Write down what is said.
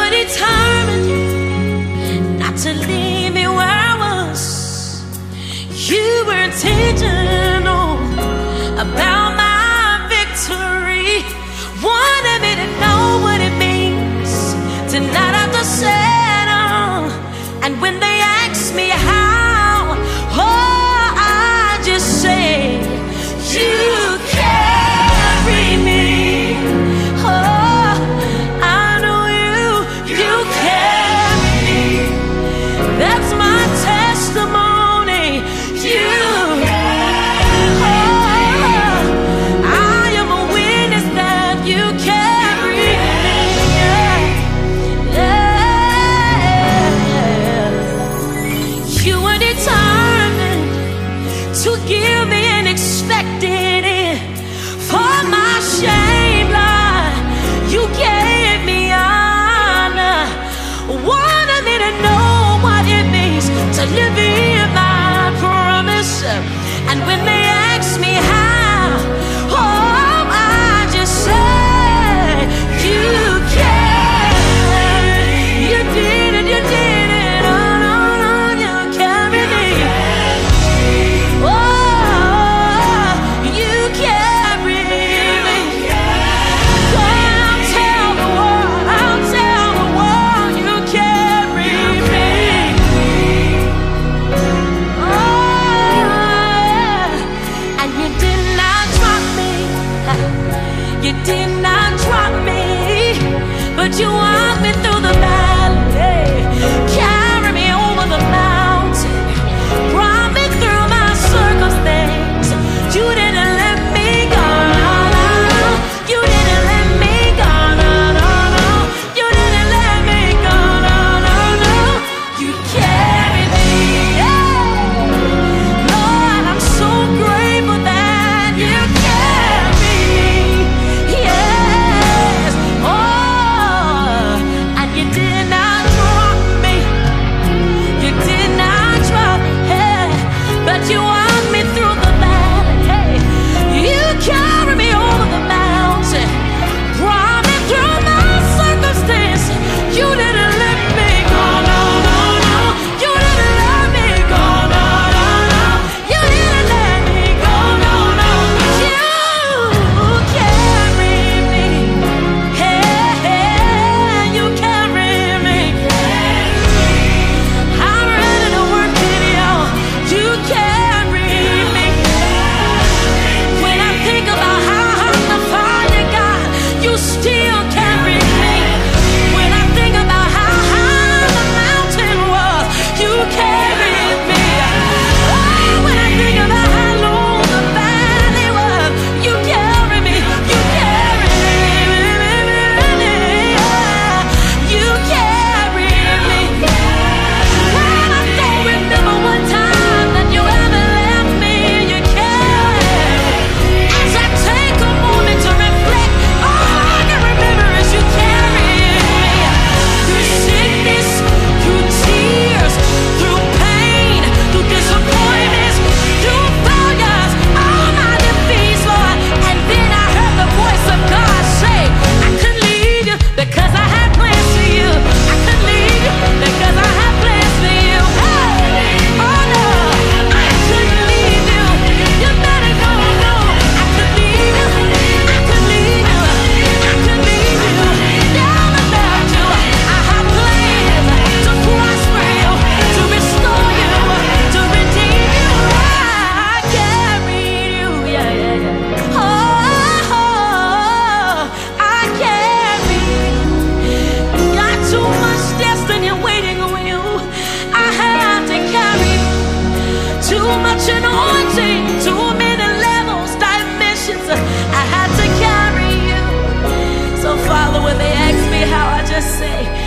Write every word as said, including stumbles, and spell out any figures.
were determined not to leave me where I was. You were intentional about my victory. Wanted me to know what it means to not have to settle. And when they ask me how, oh, I just say, you carry me. Oh, I know you, you carry me. That's my testimony. You, oh, I am a witness that you carry me. Yeah, yeah. You were determined to give me an expected end for my shame, Lord. You gave me honor. Wanted me to know what it means to live in my promise. And when they ask me how, oh, I just say, you carry. You did it, you did it. Oh, no, no, you carry me. Oh, you carry me. Go and tell the world, I'll tell the world you carry me. Oh, and you did not drop me. You did not drop me, but you walked me through the valley, carry me over the mountain, brought me through my circumstance. You didn't let me go, no, no, no. You didn't let me go, no, no, no. You didn't let me go, no, no, no. You carried me, yeah. Lord, I'm so grateful that you carried me, yes. Oh, and you did not drop me. You did not drop, hey, but you walked me through the valley, hey. You carried me over the mountain, brought me through my circumstance. You didn't let me go, no, no, no. You didn't let me go, no, no, no. You didn't let me go, no, no. You carried me, hey, hey, you carried me. I'm ready to work it out. You carry me. When I think about how hard the fire got, you still carry me. When I think about how high the mountain was, you carried me. Oh, when I think about how low the valley was, you carry me. You carry me. You carry me. When I don't remember one time that you ever left me, you carry. As I take a moment to reflect, all I can remember is you carried me. Through sickness, through tears, through pain, through disappointments, through failures, all my defeats, Lord. And then I heard the voice of God say, I couldn't leave you because I had plans for you. I couldn't leave you because I had plans for you. Hey, oh no, I couldn't leave you. You better go, no, I couldn't leave you. I couldn't leave you. I couldn't leave you. Down about you. I have plans to prosper you, to restore you, to redeem you. I carried you, yeah, yeah, yeah. Oh, I carried you. Got too much destiny waiting on you. I had to carry you. Too much anointing, too many levels, dimensions. I had to carry you. So Father, when they ask me how, I just say,